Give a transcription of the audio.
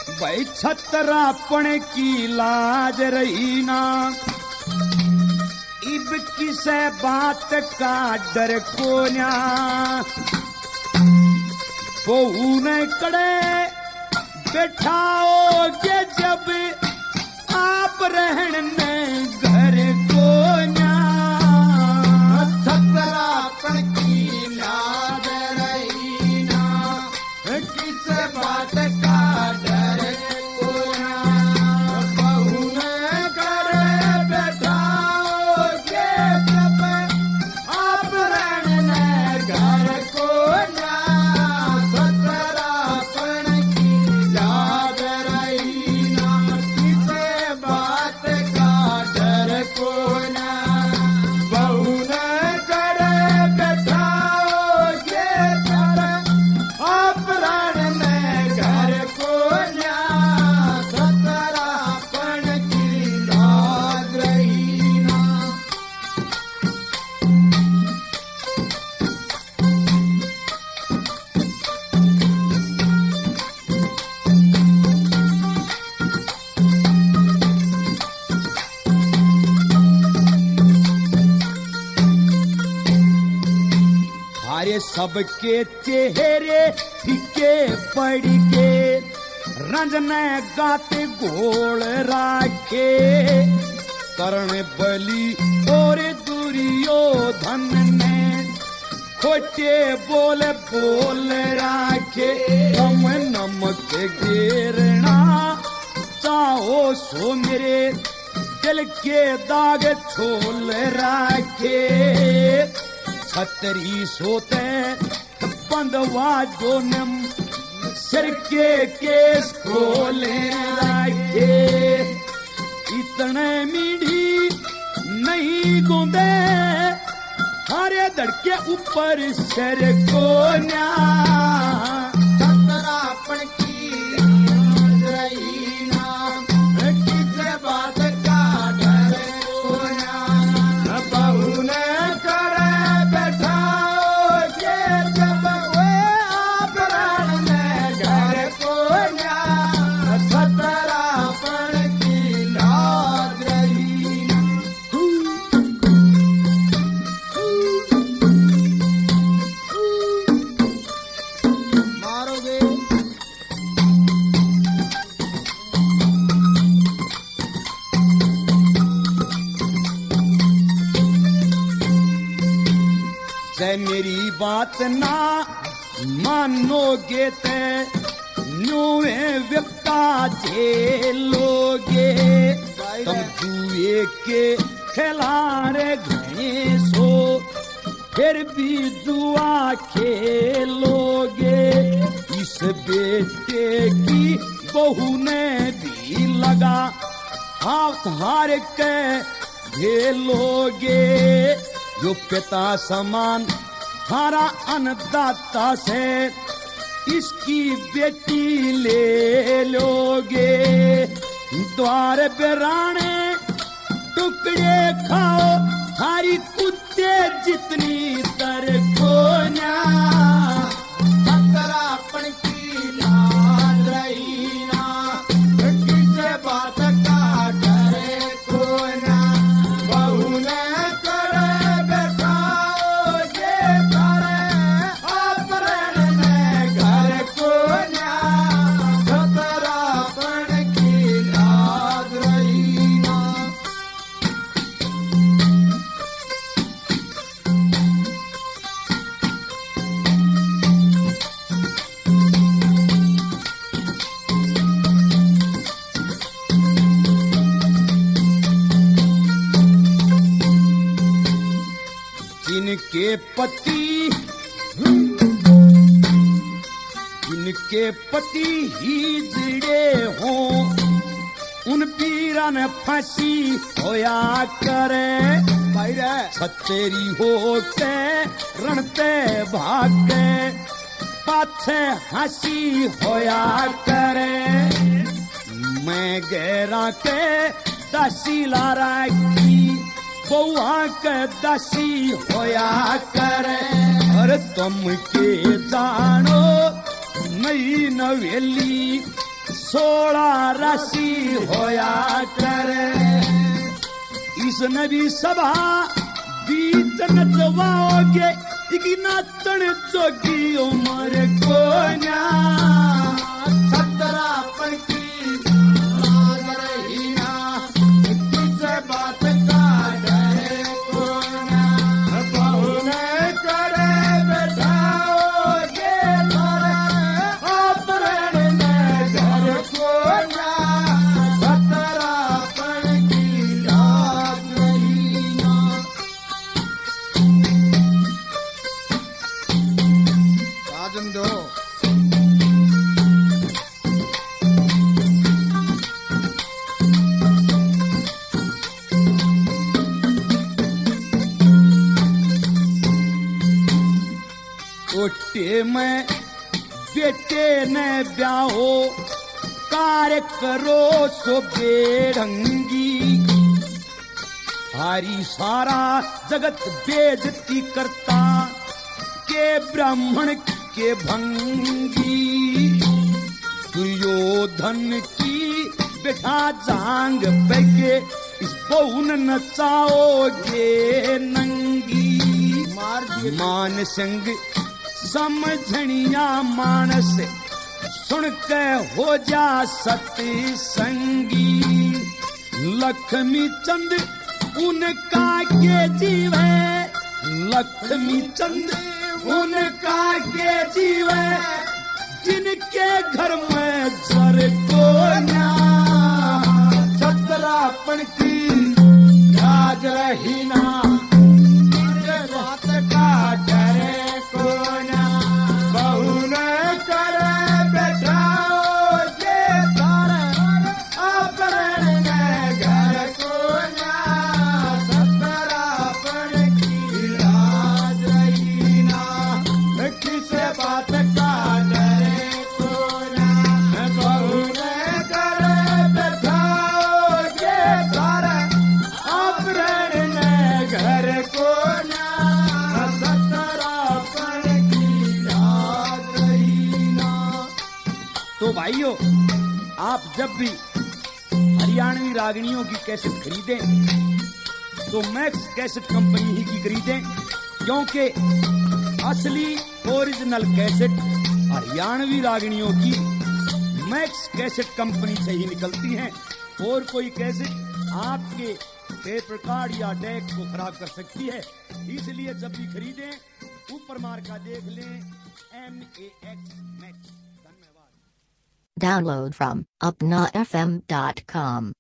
भाई छतरापण की लाज रही ना, इब किसे बात का डर को न्या। बहू ने कड़े बैठाओगे जब आप रहने घर को न्या। छतरापण की लाज रही ना, किस बात का डर को ना। बहू ने करे बैठाओगे जब आप रहने घर को ना। छतरापण की लाज रही ना, किस बात का डर को ना। बहू ने करे बैठाओगे जब आप रहने घर को ना। छतरापण की लाज रही ना। सारे सबके चेहरे फीके पड़ के, रंजने गाते गोल राखे। कर्ण बलि और दुर्योधन ने खोटे बोल बोल राखे। तुम नमक गिरना चाहो सो मेरे दिल के दाग छोल राखे। छतरी सोते बंदवा जोनम सिर के केस खोले रखे। इतने मीठी नहीं गूंदे हरे धड़के ऊपर सिर को न्या। छतरापण की लाज रही ना, किस बात का डर को ना। बहू ने करे बैठाओगे जब आप रहने घर को ना। छतरापण की लाज रही ना। मारोगे जय मेरी बात ना मानोगे ते न्यूए विपता झेलोगे। तुम जुए के खिलारे गए सो फिर भी जुआ खेलोगे। इस बेटे की बहू ने भी लगा हाथ हार के खेलोगे। जो पिता समान थारा अन्नदाता से इसकी बेटी ले लोगे। द्वार बिराने टुकड़े खाओ थारी कुत्ते जितनी तर को ना। छतरापण की लाज रही ना, किस बात का डर को ना। बहू ने करे बैठाओगे जब आप रहने घर को ना। छतरापण की लाज रही ना। जिनके पति ही जिड़े हों उन पीरा ने फांसी होया करे। छतेरी हो के रणते भागे पाछे हंसी होया करे। मैं गैरा के दासी ला राखी बउआ के दासी होया करे। अरे तुम के जानो नई नवेली 16 राशि होया करे। इस नवी सभा बीच नचवाओगे इकी नाचन जोगी उम्र को ना। 17 की लाज रही ना, किस बात का डरे को ना। बहू ने करे बैठाओगे तोरे, अपरण ने घर को ना। 17 की लाज रही ना। राजन दो ओटे में बेटे ने ब्याहो कार्य करो सो बेढंगी। हारी सारा जगत बेइज्जती करता के ब्राह्मण के भंगी। दुर्योधन की बैठा जांग बेगे इस बहू न नचाओगे नंगी। मार दिए मान संग समझनिया मानस सुन के हो जा सत्संगी। लक्ष्मी चंद उनका के जीव है, लक्ष्मी चंद उनका के जीव है, जिनके घर में जर को ना। 17 की लाज रही ना, किस बात का डरे को ना। बहू ने करे बैठाओगे तोरे, अपरण ने घर को ना। 17 की लाज रही ना, किस बात का डरे को ना। बहू ने करे बैठाओगे तोरे, अपरण ने घर को ना। 17 की लाज रही ना। तो भाइयों, आप जब भी हरियाणवी रागनियों की कैसेट खरीदें तो मैक्स कैसेट कंपनी ही की खरीदें, क्योंकि असली ओरिजिनल कैसेट हरियाणवी रागनियों की मैक्स कैसेट कंपनी से ही निकलती हैं। और कोई कैसेट आपके टेप रिकॉर्ड या डेक को खराब कर सकती है। इसलिए जब भी खरीदें ऊपर मार्का देख लें MAX मैक्स। धन्यवाद। Download from upnafm.com.